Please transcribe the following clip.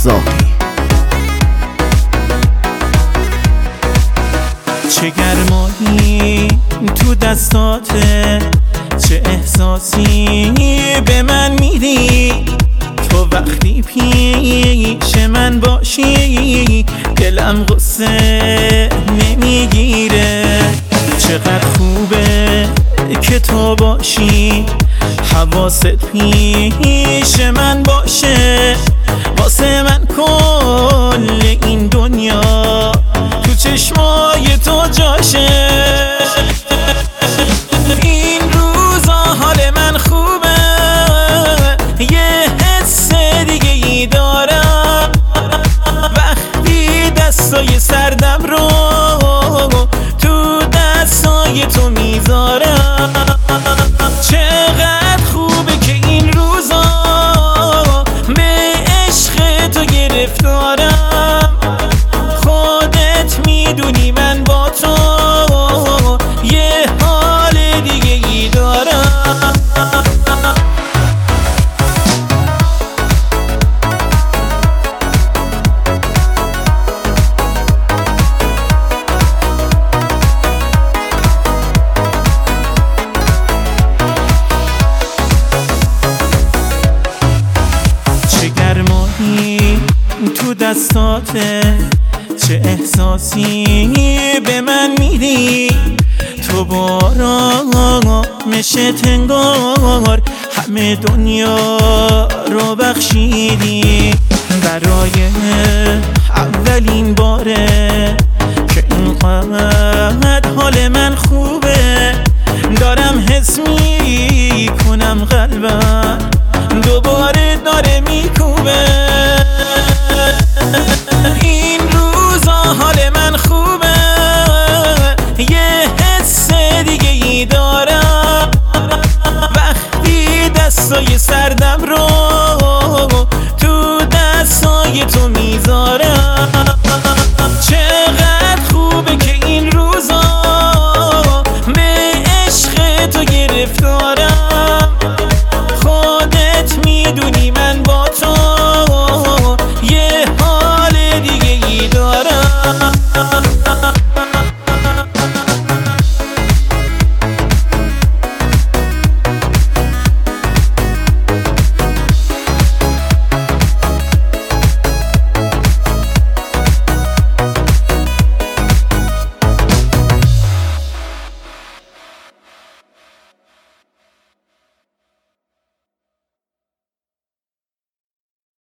زاهی. چه گرمایی تو دستاته، چه احساسی به من میدی تو وقتی پیش من باشی. دلم غصه نمیگیره، چقدر خوبه که تو باشی، حواست پیش من باشه. واسه من کل این دنیا تو چشمای تو جاشه. این روزا حال من خوبه، یه حس دیگه ای دارم وقتی دستای سردم رو تو دستای تو میذارم. چقدر خوبه که این روزا به عشق تو گرفتارم. خودت میدونی من با تو یه حال دیگه ای دارم. چه گرمایی تو دستاته، چه احساسی به من میدی تو. بارامشه تنگار همه دنیا رو بخشیدی. برای اولین باره که اینقدر حال من خوبه، دارم حس میکنم قلبم دوباره داره میکوبه. این روزا حال من خوبه، یه حس دیگه ای دارم وقتی دستای